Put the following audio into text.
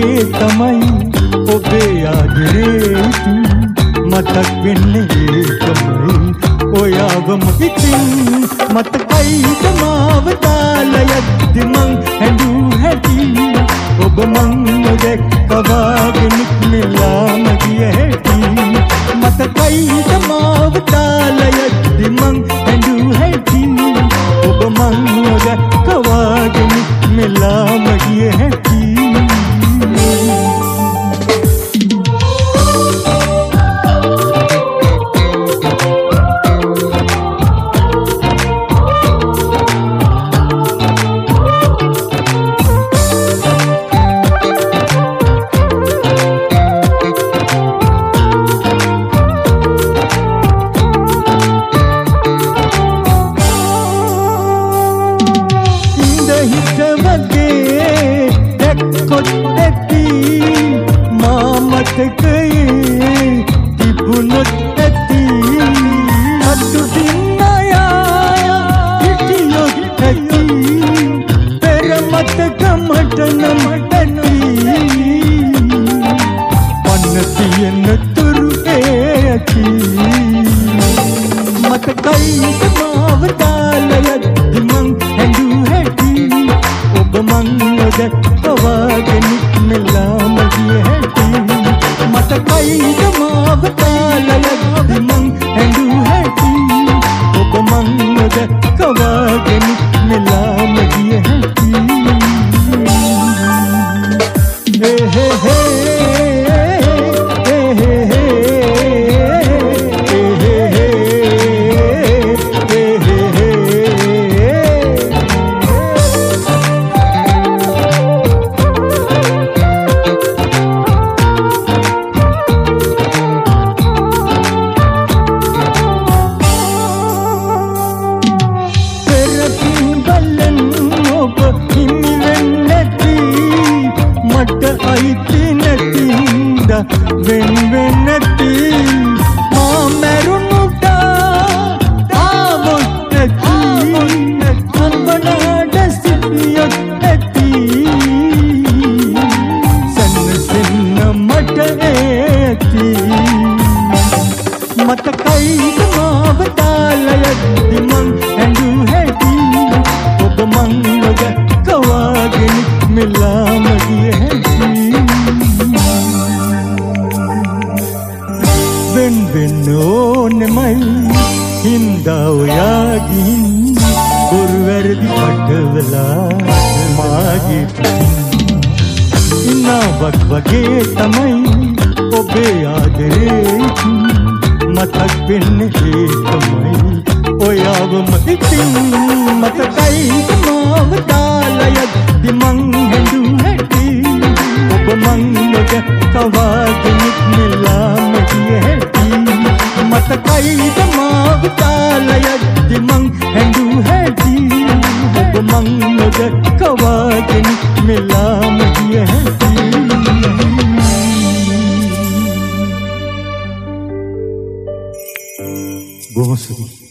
තමයි ඔබේ ආදරේ මතක් වෙන්නේ තමයි ඔයාවම ඉතින් මතකයිද මාව දාලා යද්දි මං හැඬු හැටි ඔබ මං නොදැක්කවාගෙන මෙලාම ගිය හැටි මතකයිද මාව දාලා යද්දි මං හැඬු හැටි ඔබ මං නොදැක්කවාගෙන මෙලාම ගිය හැටි තිබුණොත් ඇති අතු දින්නයා හිටියොත් ඇති පෙර මතකමට නමටති පන්න තියෙන තුරු ඇති මතකයිද මාව දාලා යද්දි මං හැඬු හැටි ඔබ මං නොදැක්කවාගෙන මෙලාම ගිය හැටි මතකයිද මාව දාලා යද්දි මං හැඬු හැටි ඔබ මං නොදැක්කවාගෙන මෙලාම ගිය හැටි අයිති නැතිඳ වෙන් වෙන්නති මා මැරුණුට ආවොත් ඇති අම්බනාට සිටියොත් ඇති සන්නසෙන්න මට ඇති මතකයිද මාව දාලා යද්දි මං හැඬු හැටි ඔබ මං නොදැක්කවාගෙන මෙලාම ගිය හැටි වෙන් වෙන්න ඕනෙමයි හින්දා ඔයා ගිහින් බොරු වැරදි කඩවලා මාගේ ඉනාවක් වගේ තමයි ඔබේ ආදරේ මතක් වෙන්නේ තමයි ඔයාවම ඉතින් මතකයිද මාව දාලා යද්දි මං හැඬු හැටි ඔබ මං නොදැක්කවාගෙන මෙලාම ගිය හැටි මතකයිද මාව දාලා යද්දි මං හැඬු හැටි ඔබ මං නොදැක්කවාගෙන මෙලාම ගිය හැටි බොහොම සුවයි